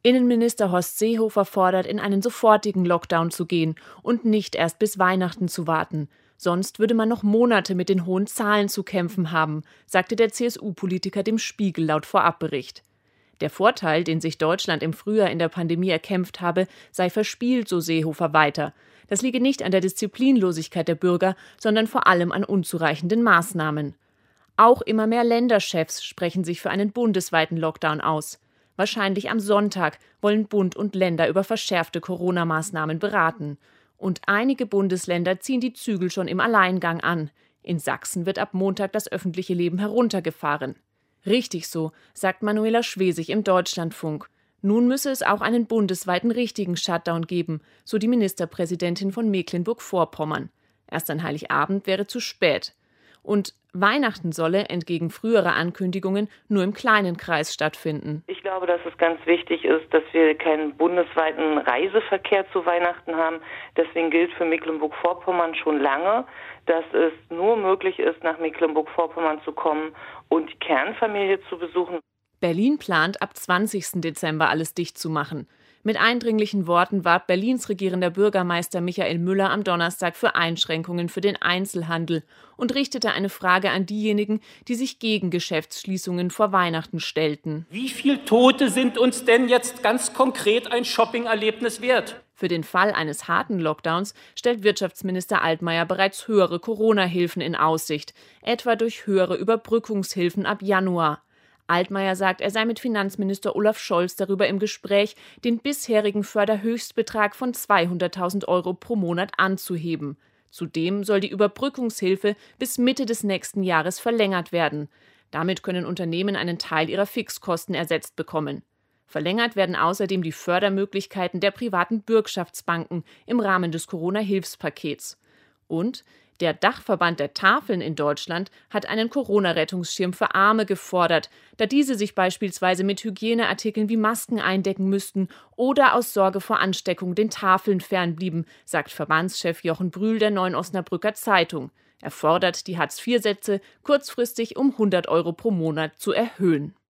Innenminister Horst Seehofer fordert, in einen sofortigen Lockdown zu gehen und nicht erst bis Weihnachten zu warten. Sonst würde man noch Monate mit den hohen Zahlen zu kämpfen haben, sagte der CSU-Politiker dem Spiegel laut Vorabbericht. Der Vorteil, den sich Deutschland im Frühjahr in der Pandemie erkämpft habe, sei verspielt, so Seehofer weiter. Das liege nicht an der Disziplinlosigkeit der Bürger, sondern vor allem an unzureichenden Maßnahmen. Auch immer mehr Länderchefs sprechen sich für einen bundesweiten Lockdown aus. Wahrscheinlich am Sonntag wollen Bund und Länder über verschärfte Corona-Maßnahmen beraten. Und einige Bundesländer ziehen die Zügel schon im Alleingang an. In Sachsen wird ab Montag das öffentliche Leben heruntergefahren. Richtig so, sagt Manuela Schwesig im Deutschlandfunk. Nun müsse es auch einen bundesweiten richtigen Shutdown geben, so die Ministerpräsidentin von Mecklenburg-Vorpommern. Erst an Heiligabend wäre zu spät. Und Weihnachten solle, entgegen früherer Ankündigungen, nur im kleinen Kreis stattfinden. Ich glaube, dass es ganz wichtig ist, dass wir keinen bundesweiten Reiseverkehr zu Weihnachten haben. Deswegen gilt für Mecklenburg-Vorpommern schon lange, dass es nur möglich ist, nach Mecklenburg-Vorpommern zu kommen und die Kernfamilie zu besuchen. Berlin plant, ab 20. Dezember alles dicht zu machen. Mit eindringlichen Worten warb Berlins regierender Bürgermeister Michael Müller am Donnerstag für Einschränkungen für den Einzelhandel und richtete eine Frage an diejenigen, die sich gegen Geschäftsschließungen vor Weihnachten stellten. Wie viele Tote sind uns denn jetzt ganz konkret ein Shoppingerlebnis wert? Für den Fall eines harten Lockdowns stellt Wirtschaftsminister Altmaier bereits höhere Corona-Hilfen in Aussicht, etwa durch höhere Überbrückungshilfen ab Januar. Altmaier sagt, er sei mit Finanzminister Olaf Scholz darüber im Gespräch, den bisherigen Förderhöchstbetrag von 200.000 € pro Monat anzuheben. Zudem soll die Überbrückungshilfe bis Mitte des nächsten Jahres verlängert werden. Damit können Unternehmen einen Teil ihrer Fixkosten ersetzt bekommen. Verlängert werden außerdem die Fördermöglichkeiten der privaten Bürgschaftsbanken im Rahmen des Corona-Hilfspakets. Und der Dachverband der Tafeln in Deutschland hat einen Corona-Rettungsschirm für Arme gefordert, da diese sich beispielsweise mit Hygieneartikeln wie Masken eindecken müssten oder aus Sorge vor Ansteckung den Tafeln fernblieben, sagt Verbandschef Jochen Brühl der Neuen Osnabrücker Zeitung. Er fordert, die Hartz-IV-Sätze kurzfristig um 100 € pro Monat zu erhöhen.